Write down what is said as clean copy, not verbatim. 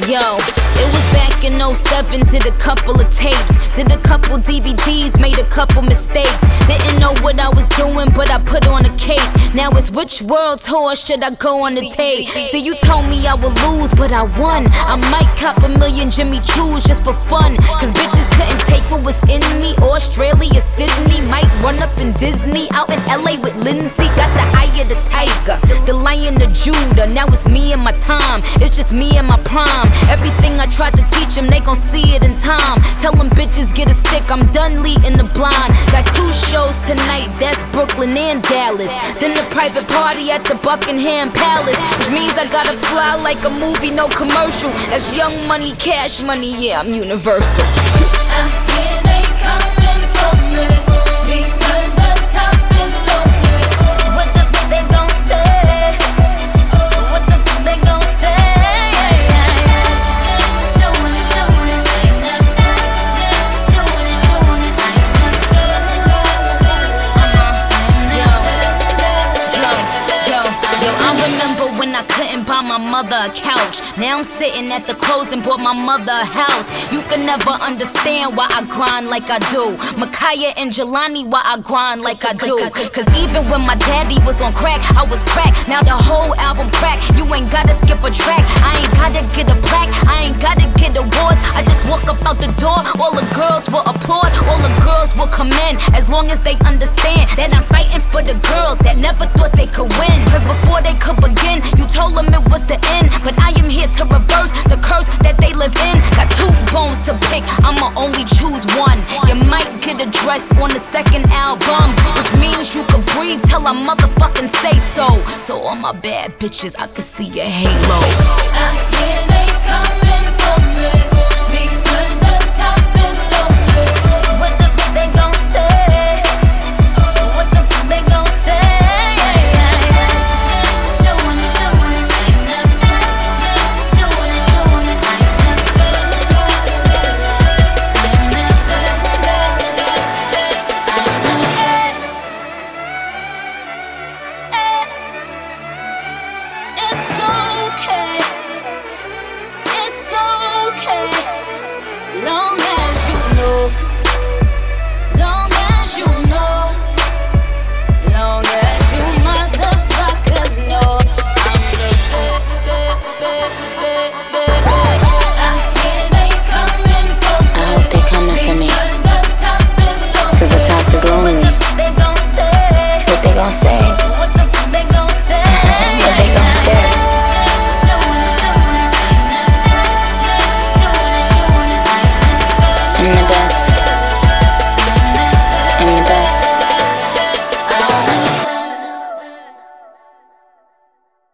Yo, it was back in '07, did a couple of tapes, did a couple DVDs, made a couple mistakes. Didn't know what I was doing, but I put on a cape. Now it's which world tour should I go on a date? See, you told me I would lose, but I won. I might cop a million Jimmy Choos just for fun, cause bitches couldn't take what was in me. Australia, Sydney, might run up in Disney. Out in LA with Lindsay, got the eye of the tiger, the lion of Judah. Now it's me and my time, it's just me and my prime. Everything I tried to teach them, they gon' see it in time. Tell them bitches get a stick, I'm done leading the blind. Got 2 shows tonight, that's Brooklyn and Dallas. Then the private party at the Buckingham Palace, which means I gotta fly like a movie, no commercial. That's Young Money, Cash Money, yeah, I'm universal. Here they coming for me, because the top is lonely. What the fuck they gon' say? What the fuck they gon' say? I couldn't buy my mother a couch. Now I'm sitting at the clothes and bought my mother a house. You can never understand why I grind like I do. Micaiah and Jelani, why I grind like I do. Cause even when my daddy was on crack, I was crack. Now the whole album crack. You ain't gotta skip a track. I ain't gotta get a plaque. I ain't gotta get awards. I just walk up out the door. All the girls will applaud. All the girls will commend. As long as they understand that I'm fighting for the girls that never thought they could win. Cause before they could begin, you told them it was the end, but I am here to reverse the curse that they live in. Got 2 bones to pick, I'ma only choose one. You might get a dress on the 2nd album, which means you can breathe till I motherfucking say so. So all my bad bitches, I can see your halo. Here they